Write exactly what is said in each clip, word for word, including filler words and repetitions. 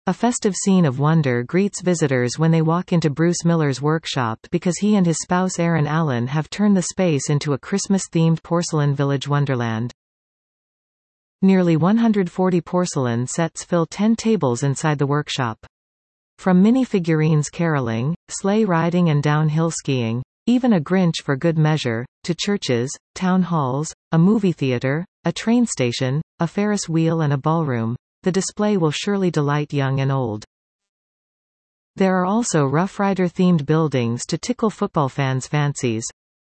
A festive scene of wonder greets visitors when they walk into Bruce Miller's workshop because he and his spouse Erin Allen have turned the space into a Christmas-themed porcelain village wonderland. Nearly one hundred forty porcelain sets fill ten tables inside the workshop. From mini-figurines caroling, sleigh riding and downhill skiing, even a Grinch for good measure, to churches, town halls, a movie theater, a train station, a Ferris wheel and a ballroom, the display will surely delight young and old. There are also Rough Rider-themed buildings to tickle football fans' fancies.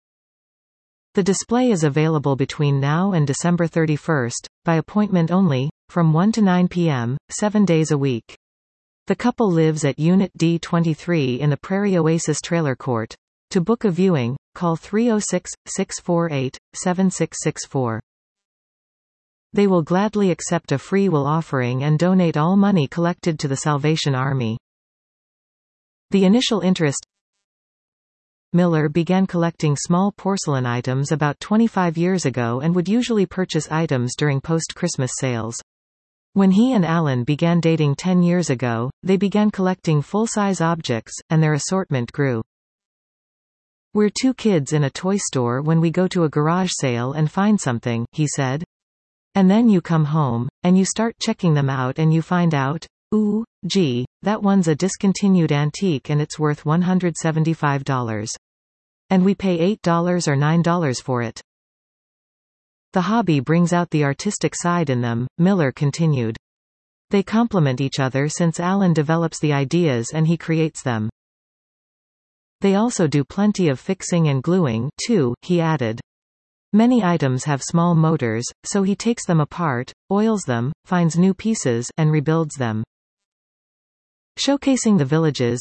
The display is available between now and December thirty-first, by appointment only, from one to nine p m, seven days a week. The couple lives at Unit D twenty-three in the Prairie Oasis Trailer Court. To book a viewing, call three oh six, six four eight, seven six six four. They will gladly accept a free will offering and donate all money collected to the Salvation Army. The initial interest. Miller began collecting small porcelain items about twenty-five years ago and would usually purchase items during post-Christmas sales. When he and Allen began dating ten years ago, they began collecting full-size objects, and their assortment grew. "We're two kids in a toy store when we go to a garage sale and find something," he said. "And then you come home, and you start checking them out and you find out, ooh, gee, that one's a discontinued antique and it's worth one hundred seventy-five dollars. And we pay eight dollars or nine dollars for it." The hobby brings out the artistic side in them, Miller continued. They complement each other since Allen develops the ideas and he creates them. They also do plenty of fixing and gluing, too, he added. Many items have small motors, so he takes them apart, oils them, finds new pieces, and rebuilds them. Showcasing the villages.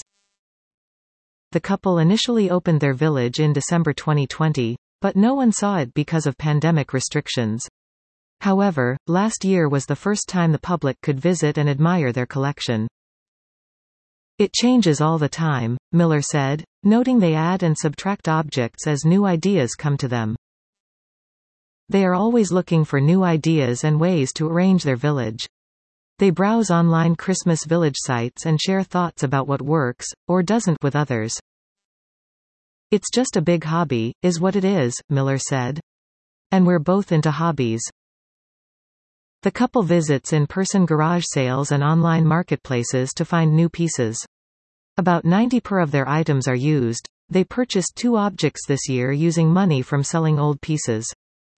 The couple initially opened their village in December twenty twenty, but no one saw it because of pandemic restrictions. However, last year was the first time the public could visit and admire their collection. "It changes all the time," Miller said, noting they add and subtract objects as new ideas come to them. They are always looking for new ideas and ways to arrange their village. They browse online Christmas village sites and share thoughts about what works, or doesn't, with others. "It's just a big hobby, is what it is," Miller said. "And we're both into hobbies." The couple visits in-person garage sales and online marketplaces to find new pieces. About ninety per of their items are used. They purchased two objects this year using money from selling old pieces.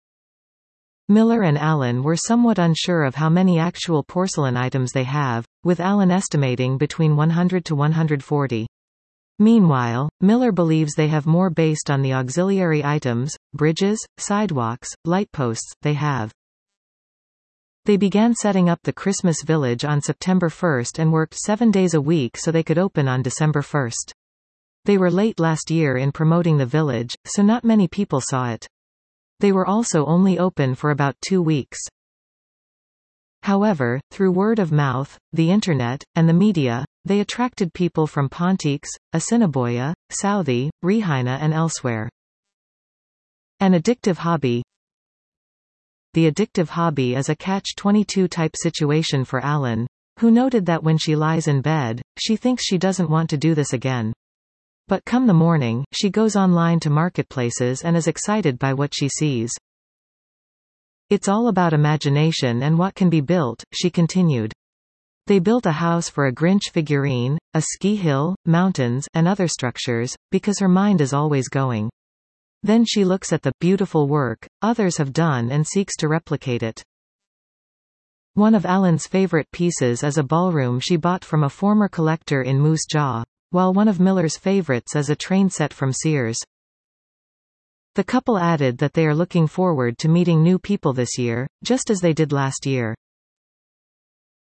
Miller and Allen were somewhat unsure of how many actual porcelain items they have, with Allen estimating between one hundred to one hundred forty. Meanwhile, Miller believes they have more based on the auxiliary items, bridges, sidewalks, light posts, they have. They began setting up the Christmas village on September first and worked seven days a week so they could open on December first. They were late last year in promoting the village, so not many people saw it. They were also only open for about two weeks. However, through word of mouth, the internet, and the media, they attracted people from Pontiacs, Assiniboia, Southie, Regina and elsewhere. An addictive hobby. The addictive hobby is a catch twenty-two type situation for Allen, who noted that when she lies in bed, she thinks she doesn't want to do this again. But come the morning, she goes online to marketplaces and is excited by what she sees. "It's all about imagination and what can be built," she continued. They built a house for a Grinch figurine, a ski hill, mountains, and other structures, because her mind is always going. Then she looks at the beautiful work others have done and seeks to replicate it. One of Allen's favorite pieces is a ballroom she bought from a former collector in Moose Jaw, while one of Miller's favorites is a train set from Sears. The couple added that they are looking forward to meeting new people this year, just as they did last year.